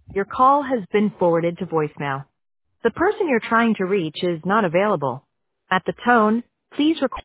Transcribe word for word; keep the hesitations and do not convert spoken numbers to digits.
Your call has been forwarded to voicemail. The person you're trying to reach is not available. At the tone, please record.